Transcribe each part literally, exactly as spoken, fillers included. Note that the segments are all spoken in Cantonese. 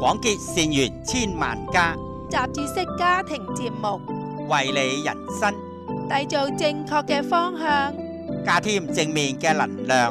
廣結善緣千萬家， 雜誌式家庭節目， 為你人生締造正確嘅方向， 加添正面嘅能量。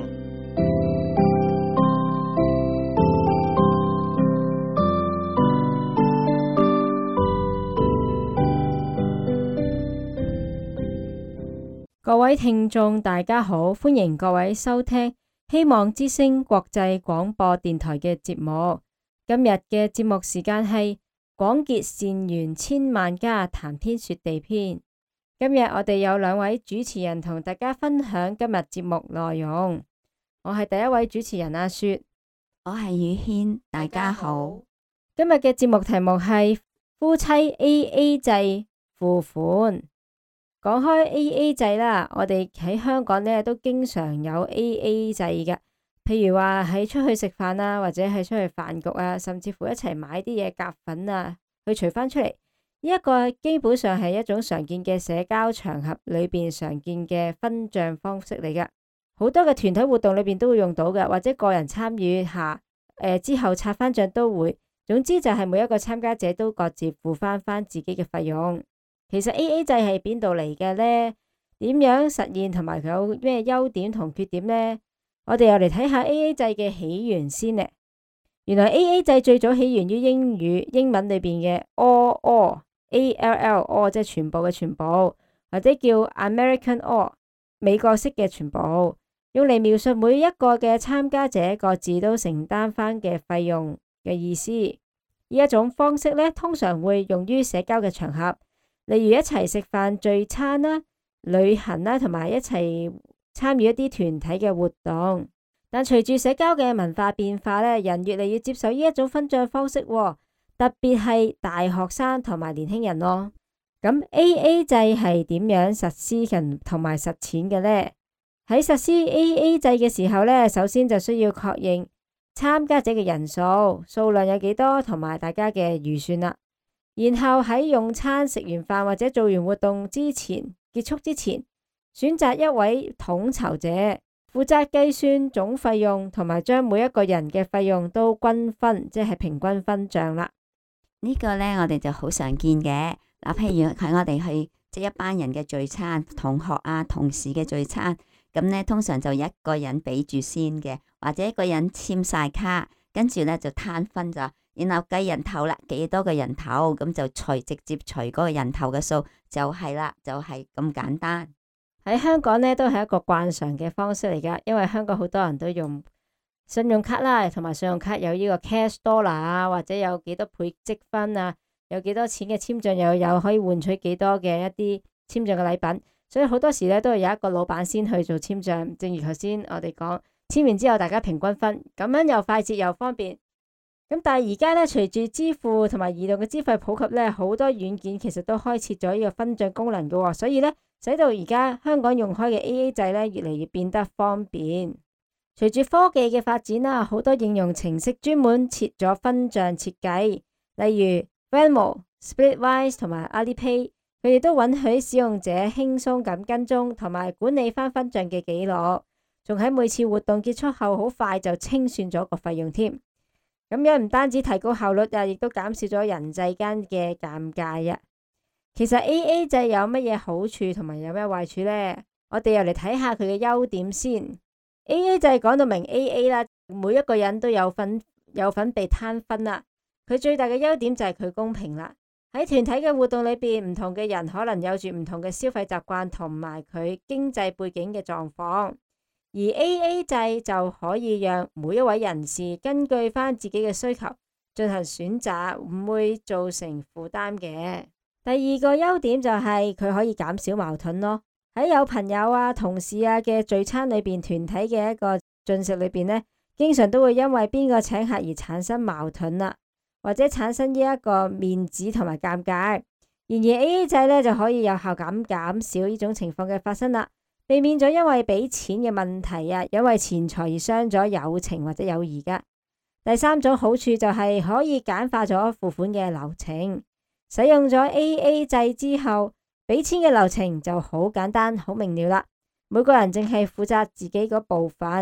各位聽眾大家好，歡迎各位收聽希望之聲國際廣播電台嘅節目。今日嘅節目時間係廣結善緣千萬家，談天說地篇。今日我哋有兩位主持人同大家分享今日節目內容。我係第一位主持人阿雪， 我係宇軒，大家好。 今日嘅節目題目係夫妻 A A 制付款。講開 A A 制啦，我哋喺香港呢都經常有 A A 制嘅，譬如話喺出去食飯啊，或者係出去飯局啊，甚至乎一齊買啲嘢夾份啊，去除翻出嚟。呢一個基本上係一種常見嘅社交場合裏邊常見嘅分賬方式嚟嘅，好多嘅團體活動裏邊都會用到嘅，或者個人參與下，誒、呃、之後拆翻賬都會。總之就係每一個參加者都各自付翻翻自己嘅費用。其實 A A 制係邊度嚟嘅呢？點樣實現同埋佢有咩優點同缺點呢？我哋又嚟睇下 A A 制嘅起源先呢。原來 A A 制最早起源於英語英文裏邊嘅 all all A L L all 即係全部嘅全部，或者叫 American all 美國式嘅全部，用嚟描述每一個嘅參加者各自都承擔翻嘅費用嘅意思。呢一種方式呢，通常會用於社交嘅場合。例如一齊食飯聚餐啦、旅行啦，同埋一齊參與一啲團體嘅活動。但隨住社交嘅文化變化咧，人越嚟越接受呢一種分賬方式，特別係大學生同埋年輕人咯。咁 A A 制係點樣實施緊同埋實踐嘅呢？喺實施 A A 制嘅時候咧，首先就需要確認參加者嘅人數、數量有幾多，同埋大家嘅預算啦。然後喺用餐食完飯或者做完活動之前結束之前，選擇一位統籌者，負責計算總費用，同埋將每一個人嘅費用都均分，即係平均分賬啦。 呢個呢，我哋就好常見嘅。嗱，譬如喺我哋去即係一班人嘅聚餐，同學啊、同事嘅聚餐，咁呢，通常就一個人俾住先嘅，或者一個人簽晒卡，跟住呢就攤分咗。然後計人頭啦，幾多個人頭，咁就除直接除嗰個人頭嘅數就係啦，就係咁簡單。 喺香港呢都係一個慣常嘅方式嚟噶，因為香港好多人都用信用卡啦，同埋信用卡有呢個 cash dollar 啊，或者有幾多倍積分啊，有幾多錢嘅簽賬又有可以換取幾多嘅一啲簽賬嘅禮品，所以好多時咧都係有一個老闆先去做簽賬。正如頭先我哋講，簽完之後大家平均分，咁樣又快捷又方便。咁但係而家咧，隨住支付同埋移動嘅資費普及咧，好多軟件其實都開設咗呢個分賬功能嘅，所以咧使到而家香港用開嘅 A A 制咧越嚟越變得方便。隨住科技嘅發展啦，好多應用程式專門設咗分賬設計，例如 Venmo、Splitwise 同埋 Alipay， 佢哋都允許使用者輕鬆咁跟蹤同埋管理翻分賬嘅記錄，仲喺每次活動結束後好快就清算咗個費用添。咁樣唔單止提高效率啊，亦都減少咗人際間嘅尷尬啊。其實 A A 制有乜嘢好處同埋有咩壞處呢？我哋又嚟睇下佢嘅優點先。A A 制講到明 A A 啦，每一個人都有份有份被攤分啦。佢最大嘅優點就係佢公平啦。喺團體嘅活動裏邊，唔同嘅人可能有住唔同嘅消費習慣同埋佢經濟背景嘅狀況。而 A A 制就可以讓每一位人士根據翻自己嘅需求進行選擇，唔會造成負擔嘅。第二個優點就係佢可以減少矛盾咯。喺有朋友啊、同事啊嘅聚餐裏邊，團體嘅一個進食裏邊呢，經常都會因為邊個請客而產生矛盾啦，或者產生呢一個面子同埋尷尬。然而 A A 制呢，就可以有效咁減少呢種情況嘅發生啦。避免咗因為俾錢嘅問題啊，因為錢財而傷咗友情或者友誼噶。第三種好處就係可以簡化咗付款嘅流程。使用咗 A A 制之後，俾錢嘅流程就好簡單、好明了啦。每個人淨係負責自己嗰部分，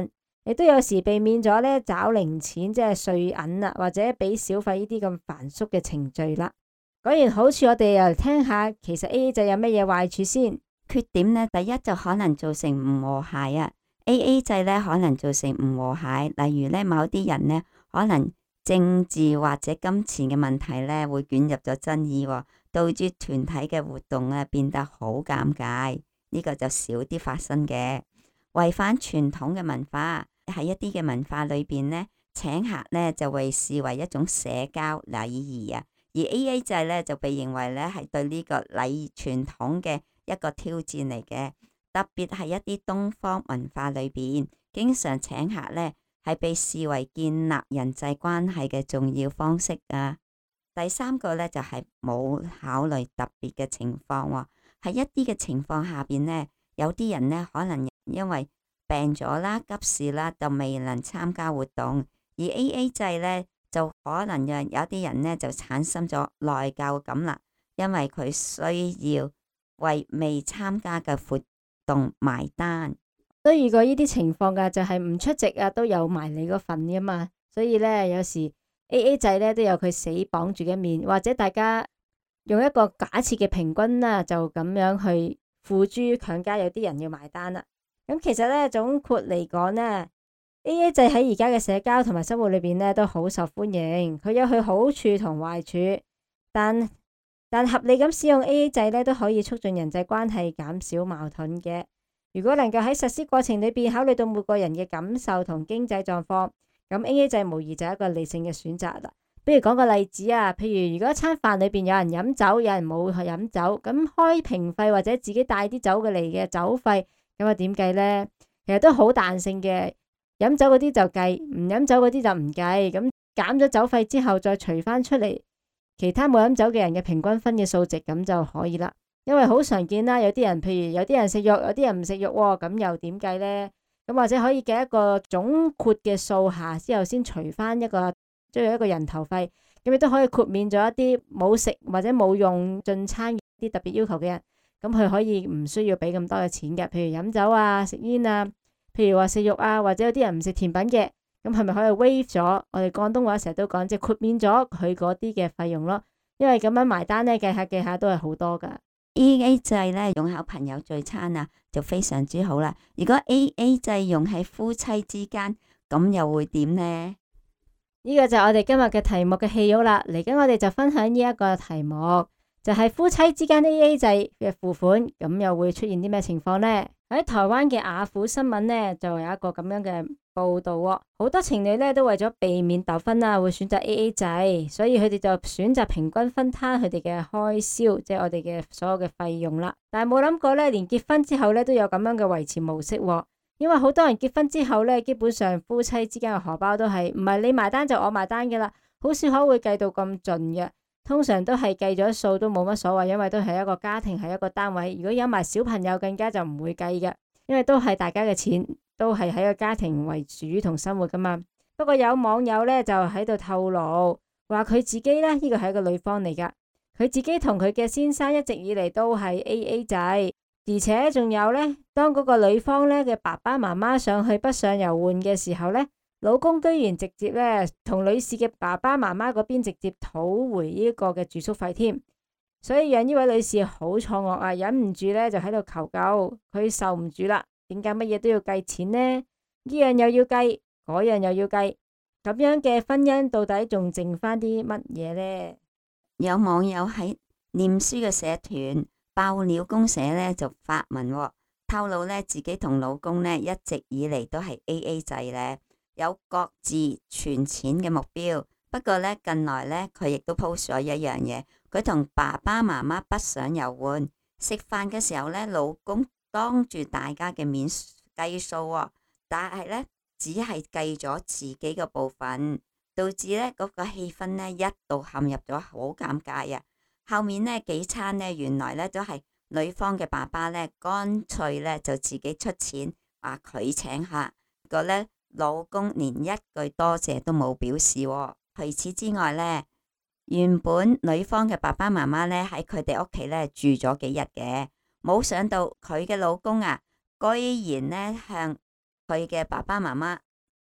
亦都有時避免咗咧找零錢，即係稅銀啊，或者俾小費呢啲咁繁瑣嘅程序啦。講完好處，我哋又嚟聽下，其實 A A 制有乜嘢壞處先？ 缺點呢，第一就可能造成唔和諧啊。A A 制呢可能造成唔和諧，例如呢某啲人呢可能政治或者金錢嘅問題呢會捲入咗爭議，導致團體嘅活動啊變得好尷尬。呢個就少啲發生嘅。違反傳統嘅文化，喺一啲嘅文化裏邊呢，請客呢就被視為一種社交禮儀啊。而 A A 制呢就被認為呢係對呢個禮儀傳統嘅一個挑戰嚟嘅。特別係一啲東方文化裏邊，經常請客呢係被視為建立人際關係嘅重要方式啊。第三個呢就係冇考慮特別嘅情況喎，喺一啲嘅情況下邊呢，有啲人呢可能因為病咗啦、急事啦，就未能參加活動。而 A A 制呢，就可能有有啲人呢就產生咗內疚感啦，因為佢需要為未參加嘅活動埋單。 都遇過呢啲情況噶，就係唔出席啊，都有埋你嗰份噶嘛。所以呢，有時 A A 制呢都有佢死綁住嘅面，或者大家用一個假設嘅平均啦，就咁樣去付諸強加，有啲人要埋單啦。咁其實呢，總括嚟講呢，A A 制喺而家嘅社交同埋生活裏邊呢都好受歡迎，佢有佢好處同壞處，但但合理咁使用 A A 制呢都可以促進人際關係，減少矛盾嘅。如果能夠喺實施過程裏邊考慮到每個人嘅感受同經濟狀況，咁 A A 制無疑就係一個理性嘅選擇啦。不如講個例子啊，譬如如果一餐飯裏邊有人飲酒，有人冇去飲酒，咁開瓶費或者自己帶啲酒嘅嚟嘅酒費，咁啊點計呢？其實都好彈性嘅，飲酒嗰啲就計，唔飲酒嗰啲就唔計。咁減咗酒費之後，再除翻出嚟其他冇飲酒嘅人嘅平均分嘅數值，咁就可以啦。因為好常見啦，有啲人譬如有啲人食肉，有啲人唔食肉喎，咁又點計呢？咁或者可以計一個總括嘅數下之後，先除翻一個即係一個人頭費，咁亦都可以豁免咗一啲冇食或者冇用進餐啲特別要求嘅人，咁佢可以唔需要俾咁多嘅錢嘅。譬如飲酒啊、食煙啊，譬如話食肉啊，或者有啲人唔食甜品嘅，咁係咪可以 waive 咗？我哋廣東話成日都講，即係豁免咗佢嗰啲嘅費用咯。因為咁樣埋單呢，計下計下都係好多噶。 A A 制呢，用喺朋友聚餐啊，就非常之好啦。如果 A A 制用喺夫妻之間，咁又會點呢？ 呢個就係我哋今日嘅題目嘅戲肉啦。嚟緊我哋就分享呢一個題目，就係夫妻之間 A A 制嘅付款，咁又會出現啲咩情況呢？喺台灣嘅雅虎新聞呢，就有一個咁樣嘅報道喎，好多情侶呢都為咗避免糾紛啦，會選擇 A A 制，所以佢哋就選擇平均分攤佢哋嘅開銷，即係我哋嘅所有嘅費用啦。但係冇諗過呢，連結婚之後呢都有咁樣嘅維持模式喎，因為好多人結婚之後呢，基本上夫妻之間嘅荷包都係唔係你埋單就我埋單嘅啦，好少可會計到咁盡嘅。通常都係計咗數都冇乜所謂，因為都係一個家庭，係一個單位。如果有埋小朋友，更加就唔會計嘅，因為都係大家嘅錢，都係喺個家庭為主同生活噶嘛。不過有網友呢就喺度透露，話佢自己呢，呢個係一個女方嚟噶，佢自己同佢嘅先生一直以嚟都係 A A 制，而且仲有呢，當嗰個女方呢嘅爸爸媽媽上去北上遊玩嘅時候呢，老公居然直接咧同女士嘅爸爸媽媽嗰邊直接討回呢個嘅住宿費添，所以讓呢位女士好錯愕啊，忍唔住咧就喺度求救，佢受唔住啦，點解乜嘢都要計錢呢？呢樣又要計，嗰樣又要計，咁樣嘅婚姻到底仲剩翻啲乜嘢呢？ 有網友喺念書嘅社團爆料公社咧就發文、哦、透露咧自己同老公咧一直以嚟都係 A A 制咧。有各自存錢嘅目標，不過咧近來咧佢亦都 post 咗一樣嘢，佢同爸爸媽媽北上遊玩，食飯嘅時候咧，老公當住大家嘅面計數喎，但係咧只係計咗自己嘅部分，導致咧嗰個氣氛咧一度陷入咗好尷尬啊！後面呢幾餐呢，原來咧都係女方嘅爸爸咧乾脆咧就自己出錢，話佢請客，結果咧。老公連一句多謝都冇表示喎。除此之外呢，原本女方嘅爸爸媽媽呢喺佢哋屋企呢住咗幾日嘅，冇想到佢嘅老公啊，居然呢向佢嘅爸爸媽媽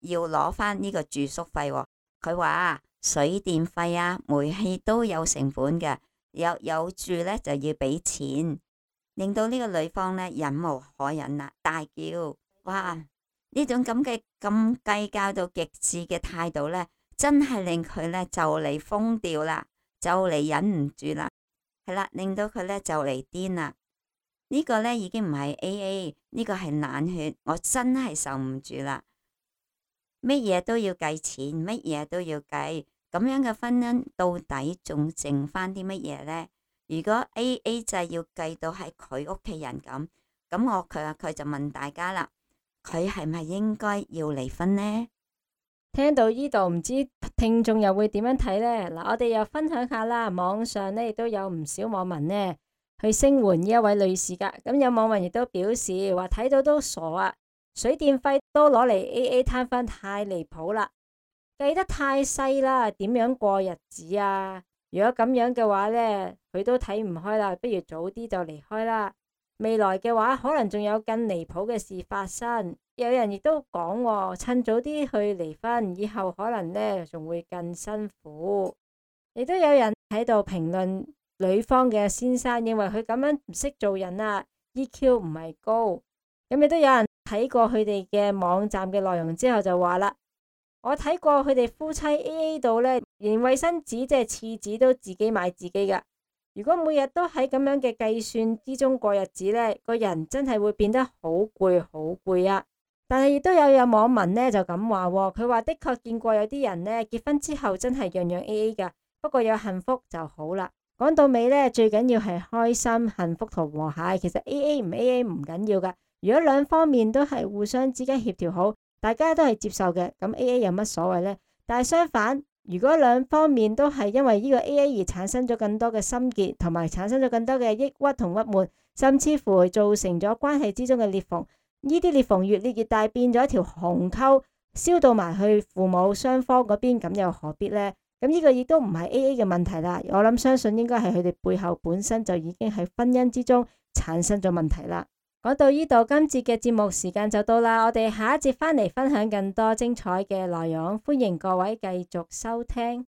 要攞翻呢個住宿費喎。佢話水電費啊、煤氣都有成本嘅，有有住咧就要俾錢，令到呢個女方咧忍無可忍啦，大叫：哇！呢種咁嘅咁計較到極致嘅態度咧，真係令佢咧就嚟瘋掉啦，就嚟忍唔住啦，係啦，令到佢咧就嚟癲啦。呢個咧已經唔係 A A， 呢個係冷血，我真係受唔住啦。乜嘢都要計錢，乜嘢都要計，咁樣嘅婚姻到底仲剩翻啲乜嘢呢？如果 A A 制要計到係佢屋企人咁，咁我佢佢就問大家啦，佢係咪應該要離婚呢？ 聽到呢度唔知聽眾又會點樣睇呢？嗱，我哋又分享下啦，網上呢亦都有唔少網民呢去聲援呢一位女士噶，咁有網民亦都表示話睇到都傻啊！水電費都攞嚟 A A 攤分，太離譜啦，計得太細啦，點樣過日子啊？如果咁樣嘅話呢，佢都睇唔開啦，不如早啲就離開啦。未來嘅話，可能仲有更離譜嘅事發生。有人亦都講喎，趁早啲去離婚，以後可能呢仲會更辛苦。亦都有人喺度評論女方嘅先生，認為佢咁樣唔識做人啊 ，E Q 唔係高。咁亦都有人睇過佢哋嘅網站嘅內容之後就話啦，我睇過佢哋夫妻 A A 到呢，連衛生紙即係廁紙都自己買自己噶。如果每日都喺咁樣嘅計算之中過日子呢，個人真係會變得好攰好攰啊！但係亦都有有網民呢就咁話，佢話的確見過有啲人呢結婚之後真係樣樣 A A 噶，不過有幸福就好啦。講到尾呢，最緊要係開心、幸福同和諧。其實 A A 唔 A A 唔緊要噶，如果兩方面都係互相之間協調好，大家都係接受嘅，咁 A A 有乜所謂呢？但係相反，如果兩方面都係因為呢個 A A 而產生咗更多嘅心結，同埋產生咗更多嘅抑鬱同鬱悶，甚至乎造成咗關係之中嘅裂縫，呢啲裂縫越裂越大，變咗一條鴻溝，燒到埋去父母雙方嗰邊，咁又何必呢？咁呢個亦都唔係 A A 嘅問題啦，我諗相信應該係佢哋背後本身就已經喺婚姻之中產生咗問題啦。講到呢度，今節嘅節目時間就到啦，我哋下一節返嚟分享更多精彩嘅內容，歡迎各位繼續收聽。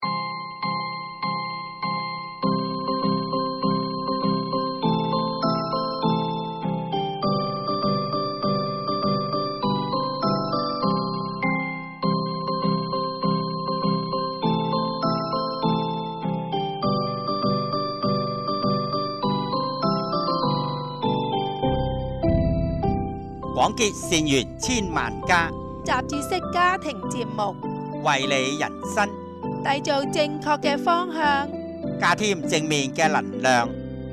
廣結善緣千萬家， 雜誌式家庭節目， 為你人生締造正確嘅方向， 加添正面嘅能量。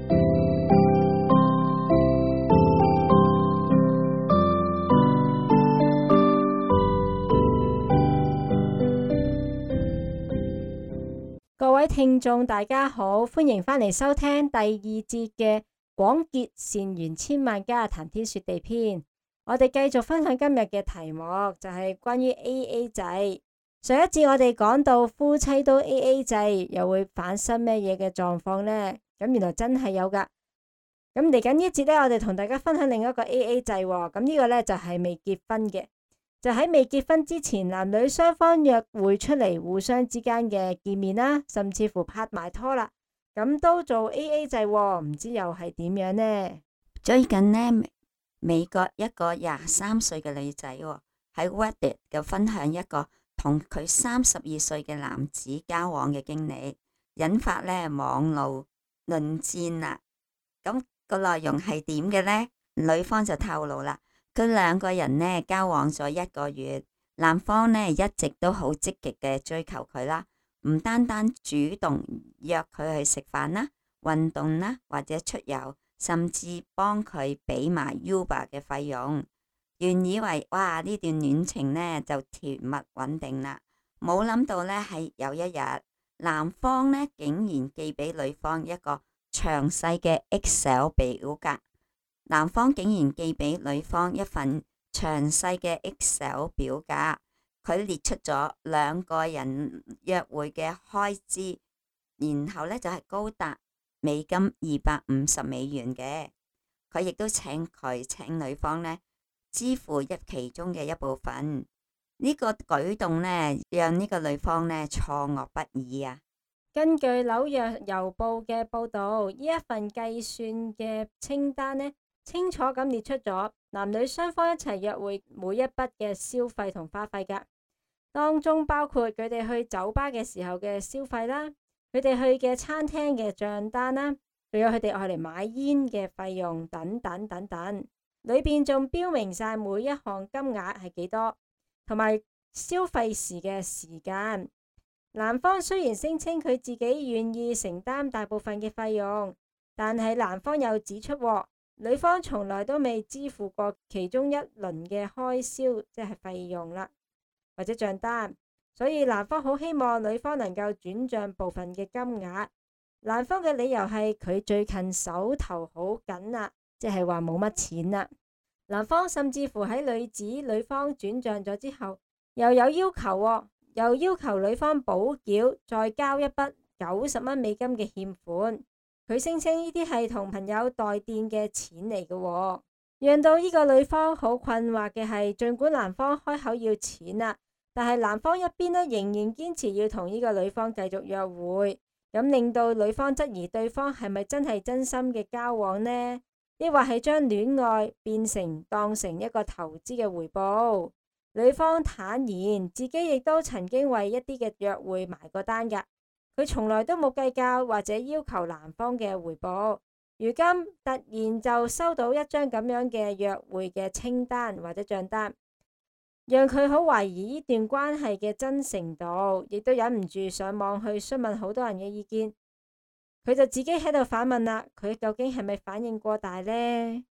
各位聽眾大家好，歡迎返嚟收聽第二節嘅廣結善緣千萬家談天說地篇。我哋繼續分享今日嘅題目，就係關於 A A 制。上一節我哋講到夫妻都 A A 制，又會發生咩嘢嘅狀況呢？咁原來真係有噶。咁嚟緊呢一節呢，我哋同大家分享另一個 A A 制。咁呢個呢，就係未結婚嘅，就喺未結婚之前，男女雙方約會出嚟，互相之間嘅見面啦，甚至乎拍埋拖啦，咁都做 A A 制，唔知又係點樣呢？ 最近呢，美國一個廿三歲嘅女仔喎，喺 Reddit 嘅分享一個同佢三十二歲嘅男子交往嘅經歷，引發呢網路論戰啦。咁個內容係點嘅呢？女方就透露啦，佢兩個人呢交往咗一個月，男方呢一直都好積極嘅追求佢啦，唔單單主動約佢去食飯啦、運動啦或者出遊，甚至幫佢俾埋 Uber 嘅費用，原以為哇呢段戀情呢就甜蜜穩定啦，冇諗到呢係有一日，男方呢竟然寄俾女方一個詳細嘅 Excel 表格，男方竟然寄俾女方一份詳細嘅 Excel 表格，佢列出咗兩個人約會嘅開支，然後呢就係高達美金二百五十美元嘅，佢亦都請佢請女方呢支付一其中嘅一部分。 呢個舉動呢，讓呢個女方呢錯愕不已啊！ 根據紐約郵報嘅報導，呢一份計算嘅清單呢，清楚咁列出咗男女雙方一齊約會每一筆嘅消費同花費㗎，當中包括佢哋去酒吧嘅時候嘅消費啦，佢哋去嘅餐廳嘅帳單啦，仲有佢哋愛嚟買煙嘅費用等等等等，裏邊仲標明晒每一項金額係幾多，同埋消費時嘅時間。男方雖然聲稱佢自己願意承擔大部分嘅費用，但係男方又指出，女方從來都未支付過其中一輪嘅開銷，即係費用啦，或者賬單，所以男方好希望女方能夠轉賬部分嘅金額。男方嘅理由係佢最近手頭好緊啦，即係話冇乜錢啦。男方甚至乎喺女子女方轉賬咗之後，又有要求喎。又要求女方補繳，再交一筆九十蚊美金嘅欠款。佢聲稱呢啲係同朋友代墊嘅錢嚟嘅喎，讓到呢個女方好困惑嘅係，儘管男方開口要錢啦，但係男方一邊呢仍然堅持要同呢個女方繼續約會，咁令到女方質疑對方係咪真係真心嘅交往呢？抑或係將戀愛變成當成一個投資嘅回報？女方坦言自己亦都曾經為一啲嘅約會埋過單㗎，佢從來都冇計較或者要求男方嘅回報。如今突然就收到一張咁樣嘅約會嘅清單或者賬單，讓佢好懷疑呢段關係嘅真誠度，亦都忍唔住上網去詢問好多人嘅意見。佢就自己喺度反問啦，佢究竟係咪反應過大呢？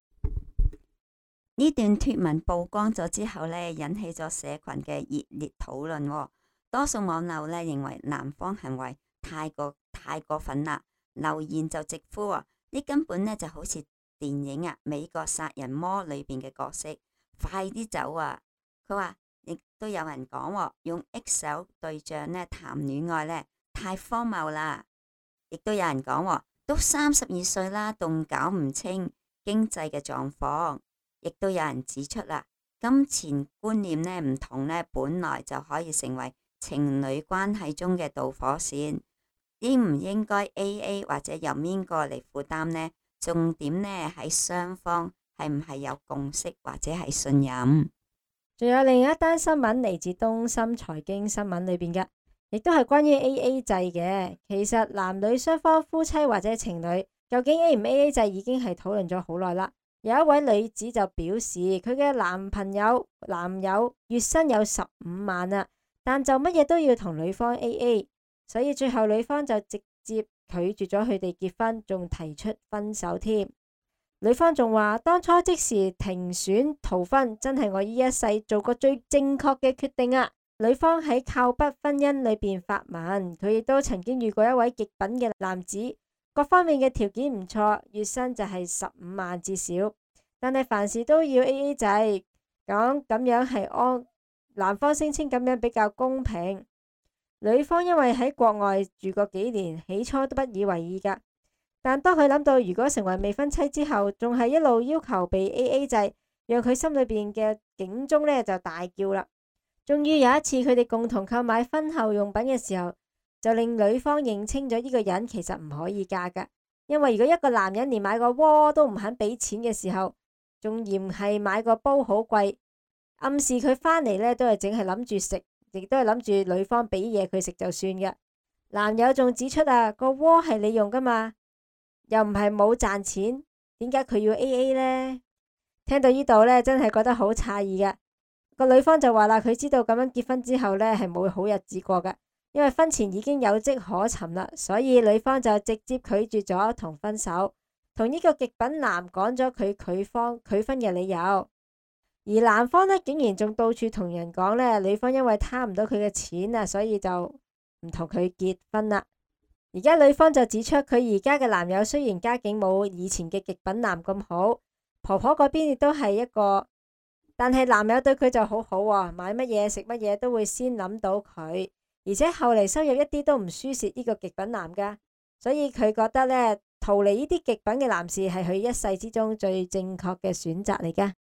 呢段貼文曝光咗之後呢，引起咗社群嘅熱烈討論喎。多數網友呢認為男方行為太過太過分啦，留言就直呼啊，呢根本呢就好似電影啊《美國殺人魔》裏邊嘅角色，快啲走啊！佢話亦都有人講喎，用 X 手對象呢談戀愛呢太荒謬啦。亦都有人講喎，都三十二歲啦，仲搞唔清經濟嘅狀況。亦都有人指出啦，金錢觀念呢唔同呢，本來就可以成為情侶關係中嘅導火線。應唔應該 A A 或者由邊個嚟負擔呢？重點呢喺雙方係唔係有共識或者係信任。 仲有另一單新聞嚟自東森財經新聞裏邊嘅，亦都係關於 A A 制嘅。其實男女雙方夫妻或者情侶究竟 A 唔 A A 制已經係討論咗好耐啦。有一位女子就表示，佢嘅男朋友男友月薪有十五萬啊，但就乜嘢都要同女方 A A， 所以最後女方就直接拒絕咗佢哋結婚，仲提出分手添。女方仲話，當初即時停選逃婚，真係我呢一世做過最正確嘅決定啊！女方喺靠北婚姻裏邊發文，佢亦都曾經遇過一位極品嘅男子。各方面嘅條件唔錯，月薪就係十五萬至少，但係凡事都要 A A 制，講咁樣係安。男方聲稱咁樣比較公平，女方因為喺國外住過幾年，起初都不以為意噶。但當佢諗到如果成為未婚妻之後，仲係一路要求被 A A 制，讓佢心裏邊嘅警鐘呢就大叫啦。終於有一次佢哋共同購買婚後用品嘅時候，就令女方認清咗呢個人其實唔可以嫁噶，因為如果一個男人連買個窩都唔肯俾錢嘅時候，仲嫌係買個煲好貴，暗示佢返嚟呢都係淨係諗住食，亦都係諗住女方俾嘢佢食就算嘅。男友仲指出啊，個窩係你用噶嘛，又唔係冇賺錢，點解佢要 A A 呢？聽到呢度呢，真係覺得好詫異噶。個女方就話啦，佢知道咁樣結婚之後呢係冇好日子過噶。因為婚前已經有跡可尋啦，所以女方就直接拒絕咗同分手，同呢個極品男講咗佢拒方拒婚嘅理由。而男方呢，竟然仲到處同人講呢，女方因為貪唔到佢嘅錢啊，所以就唔同佢結婚啦。而家女方就指出，佢而家嘅男友雖然家境冇以前嘅極品男咁好，婆婆嗰邊亦都係一個，但係男友對佢就好好啊，買乜嘢食乜嘢都會先諗到佢。而且後嚟收入一啲都唔輸蝕呢個極品男噶，所以佢覺得呢，逃離呢啲極品嘅男士係佢一世之中最正確嘅選擇嚟噶。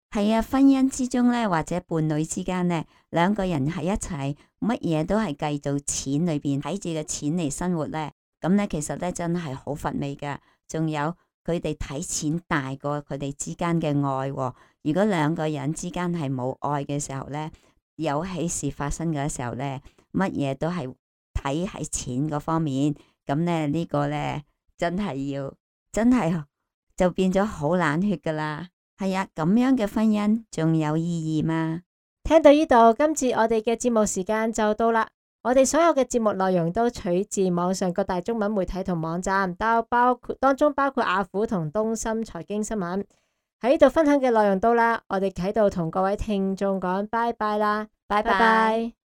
係啊，婚姻之中咧，或者伴侶之間咧，兩個人喺一齊，乜嘢都係計到錢裏邊，睇住個錢嚟生活咧，咁咧其實咧真係好乏味噶。仲有佢哋睇錢大過佢哋之間嘅愛喎。如果兩個人之間係冇愛嘅時候咧，有喜事發生嘅時候咧，乜嘢都係睇喺錢嗰方面，咁咧呢個咧真係要真係就變咗好冷血噶啦。係啊，咁樣嘅婚姻仲有意義嗎？ 聽到呢度，今次我哋嘅節目時間就到啦。我哋所有嘅節目內容都取自網上各大中文媒體同網站，都包括當中包括雅虎同東森財經新聞。喺呢度分享嘅內容到啦，我哋喺度同各位聽眾講拜拜啦，拜拜。